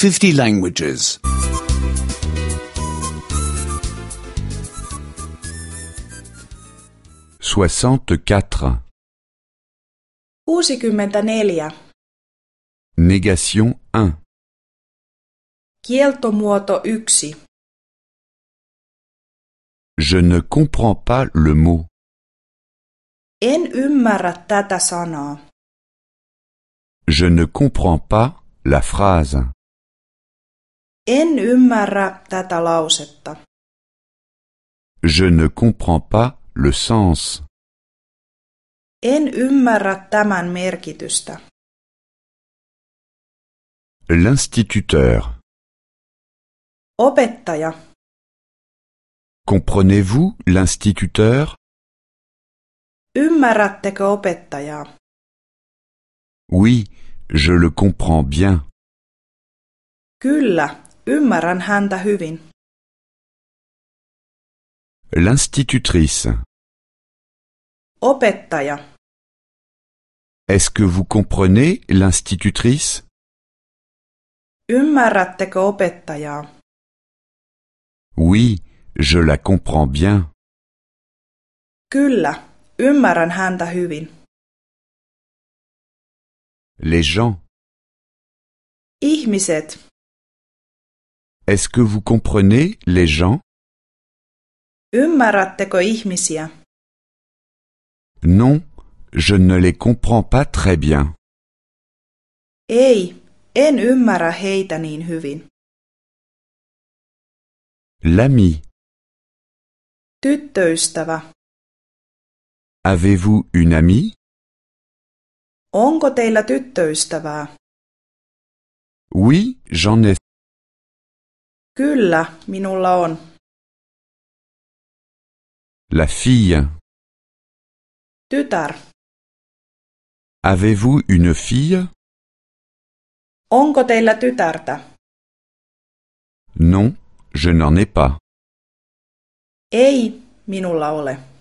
50 languages. 64. 64. Négation 1. Kieltomuoto 1. Je ne comprends pas le mot. En ymmärrä tätä sanaa. Je ne comprends pas la phrase. En ymmärrä tätä lausetta. Je ne comprends pas le sens. En ymmärrä tämän merkitystä. L'instituteur. Opettaja. Comprenez-vous l'instituteur? Ymmärrättekö opettajaa? Oui, je le comprends bien. Kyllä, ymmärrän häntä hyvin. L'institutrice. Opettaja. Est-ce que vous comprenez l'institutrice? Ymmärrättekö opettajaa? Oui, je la comprends bien. Kyllä, ymmärrän häntä hyvin. Les gens. Ihmiset. Est-ce que vous comprenez les gens? Ymmärrättekö ihmisiä? Non, je ne les comprends pas très bien. Ei, en ymmärrä heitä niin hyvin. L'ami. Tyttöystävä. Avez-vous une amie? Onko teillä tyttöystävää? Oui, j'en ai. Kyllä, minulla on. La fille. Tytär. Avez-vous une fille? Onko teillä tytärtä? Non, je n'en ai pas. Ei, minulla ole.